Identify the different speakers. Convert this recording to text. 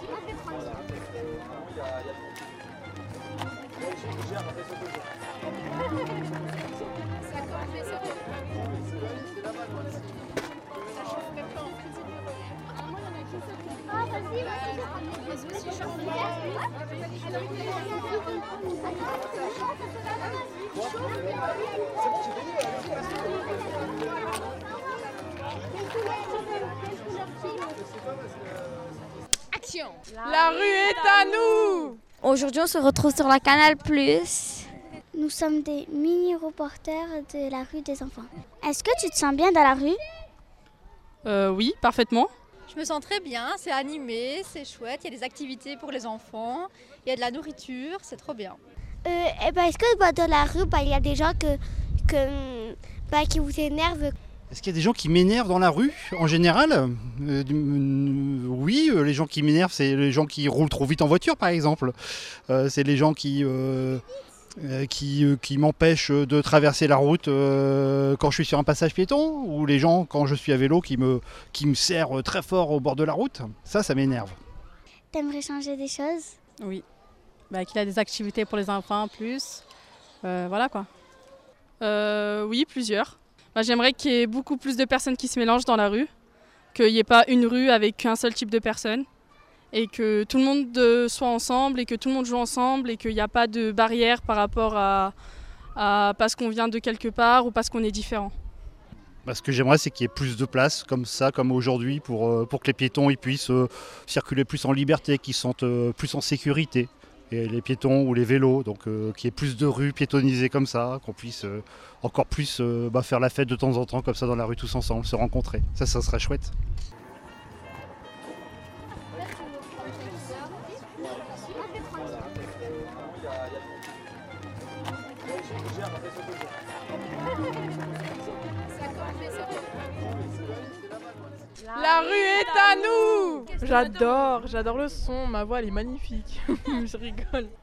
Speaker 1: Action!
Speaker 2: La rue est à nous!
Speaker 3: Aujourd'hui, on se retrouve sur la Canal+. Nous sommes des mini-reporters de la rue des enfants. Est-ce que tu te sens bien dans la rue?
Speaker 2: Oui, parfaitement.
Speaker 1: Je me sens très bien, c'est animé, c'est chouette, il y a des activités pour les enfants, il y a de la nourriture, c'est trop bien.
Speaker 3: Est-ce que dans la rue, il y a des gens qui vous énervent?
Speaker 4: Est-ce qu'il y a des gens qui m'énervent dans la rue en général? Oui, les gens qui m'énervent, c'est les gens qui roulent trop vite en voiture par exemple. C'est les gens qui m'empêchent de traverser la route quand je suis sur un passage piéton, ou les gens quand je suis à vélo qui me serrent très fort au bord de la route. Ça m'énerve.
Speaker 3: T'aimerais changer des choses?
Speaker 2: Oui. Qu'il y a des activités pour les enfants plus. Voilà quoi. Oui, plusieurs. J'aimerais qu'il y ait beaucoup plus de personnes qui se mélangent dans la rue, qu'il n'y ait pas une rue avec qu'un seul type de personnes, et que tout le monde soit ensemble, et que tout le monde joue ensemble, et qu'il n'y a pas de barrière par rapport à parce qu'on vient de quelque part ou parce qu'on est différent.
Speaker 4: Ce que j'aimerais, c'est qu'il y ait plus de place, comme ça, comme aujourd'hui, pour que les piétons ils puissent circuler plus en liberté, qu'ils se sentent plus en sécurité. Et les piétons ou les vélos, donc qu'il y ait plus de rues piétonnisées comme ça, qu'on puisse encore plus faire la fête de temps en temps comme ça dans la rue tous ensemble, se rencontrer. Ça serait chouette.
Speaker 2: La rue est à nous! J'adore le son, ma voix elle est magnifique. Je rigole.